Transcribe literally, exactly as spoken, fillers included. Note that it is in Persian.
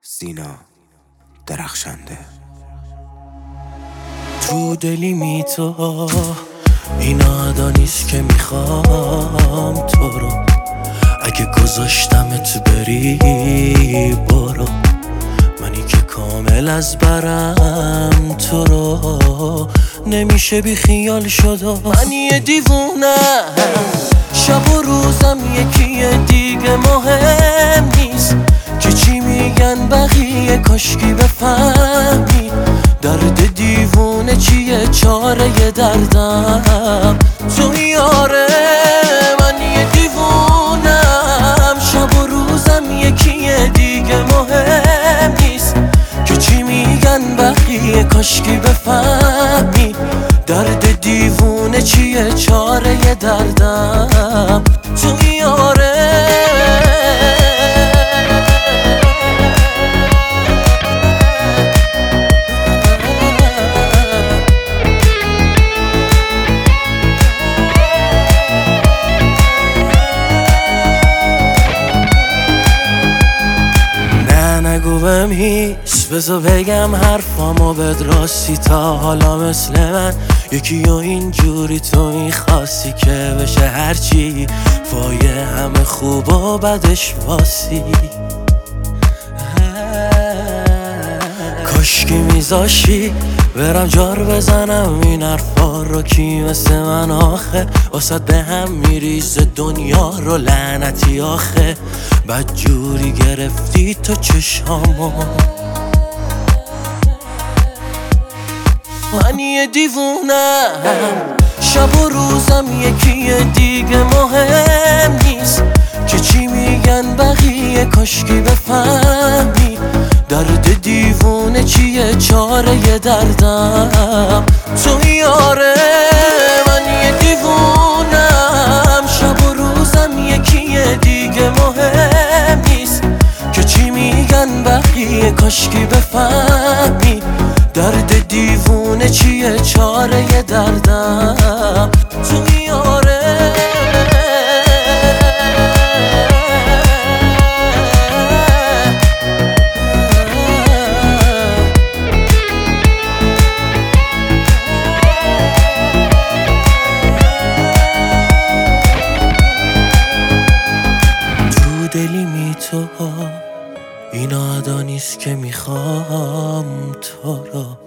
سینا درخشنده. تو دلی می تو این عدا نیست که میخوام تو رو، اگه گذاشتمت بری برو، منی که کامل از برم تو رو نمیشه بی خیال شد و من یه دیوونه، شب و روزم یکیه دیگه مهم نیست که چی میگن بقیه، کاشکی بفهمی درد دیوونه چیه، چاره دردم تو یاره. من یه دیوونم، شب و روزم یکیه دیگه مهم نیست که چی میگن بقیه، کاشکی بفهمی درد دیوونه چیه، چاره دردم تو یاره. نگو بهم هیچ، بذار بگم حرفامو بد راستی، تا حالا مثل من یکی و اینجوری تو میخواستی که بشه هرچی وایه همه خوب و بدش واسی. کاشکی میذاشی برم جار بزنم این حرفا رو، کی مثل من آخه واسد به هم میریزه دنیا رو، لعنتی آخه بد جوری گرفتی تو چشامو. من یه دیوونم، شب و روزم یکیه دیگه مهم نیست که چی میگن بقیه، کاشکی بفهمی درد دیوونه چیه، چاره دردم تو یاره. من یه دیوونم، شب و روزم یکیه دیگه مهم نیست که چی میگن بقیه، کاشکی بفهمی درد دیوونه چیه، چاره دردم تو یاره. دلی می تو این عدا نیست که میخوام تو رو،